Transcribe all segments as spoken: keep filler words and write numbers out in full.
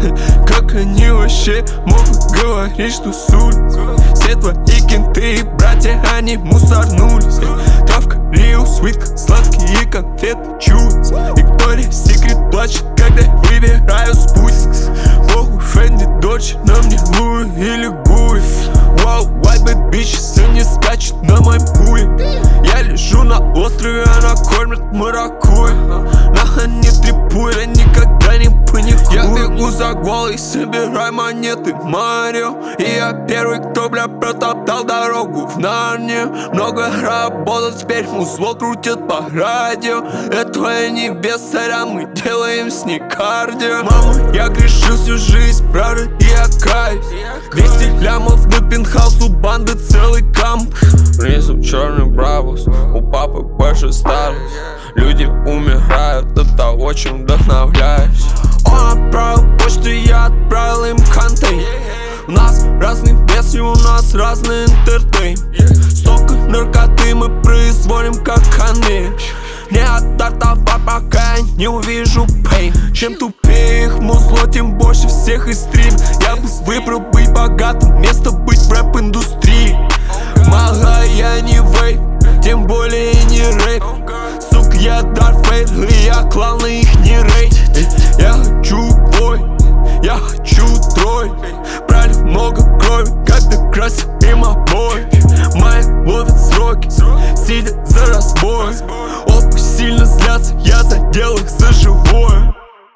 Как они вообще могут говорить, что суль? Все твои кенты и братья, они мусорнулись. Травка, Рио, свитка, сладкие конфеты чуть. Виктория Секрет плачет, когда выбираю спутник. Богу, Фэнди, Дольче, на мне Луи или Гуи. Вау, white bad bitch, все не скачет на моем пуле. Я лежу на острове, она кормит маракуйя. Нахуй не трепуй, я никогда не паникую. Я бегу за голой, собирай монеты, Марио. И я первый, кто, бля, протоптал дорогу в Нарнию. Много работал, теперь музло крутит по радио. Это твоя небеса, а мы делаем с ней кардио. Мама, я грешил всю жизнь, правда, и я каюсь. Двести лямов на пентхаус, у банды целый камп. Внизу черный бравус, у папы больше старость. Люди умирают от того, чем вдохновляюсь. Он отправил почту, я отправил им контейн. У нас разные версии, у нас разный интертейн. Столько наркоты мы производим как конвейер. Не оттартовать, пока я не увижу пейн. Чем тупее их музло, тем больше всех и стрим. Я бы выбрал быть богатым, вместо быть в рэп-индустрии. Мага, я не вейп, тем более не рэп. Сука, я Дарт Вейдер, и я клал на их не рейд. Я хочу бой, я хочу трой. Брали много крови, когда красил им обои. Мои ловят сроки, сидят за разбой. Опы сильно злятся, я задел их за живое.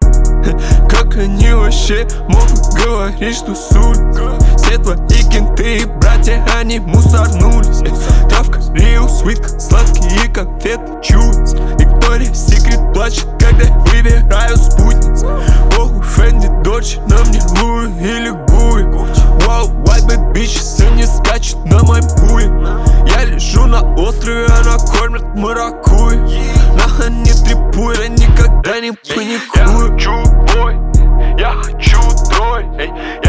Как они вообще могут говорить, что суль? Все твои кенты и братья, они мусорнулись. Травка, Рио, свитка, сладкие конфеты чуть. Виктория Секрет плачет, когда выбираю спутниц. Богу, Фэнди, Дольче, на мне Луи или Гуи. Вау, white bad bitch, все не скачет на моем пуле. Я лежу на острове, она кормит маракуйя. Нахуй не трепуй, я никогда не паникую. Я хочу бой, я хочу трой.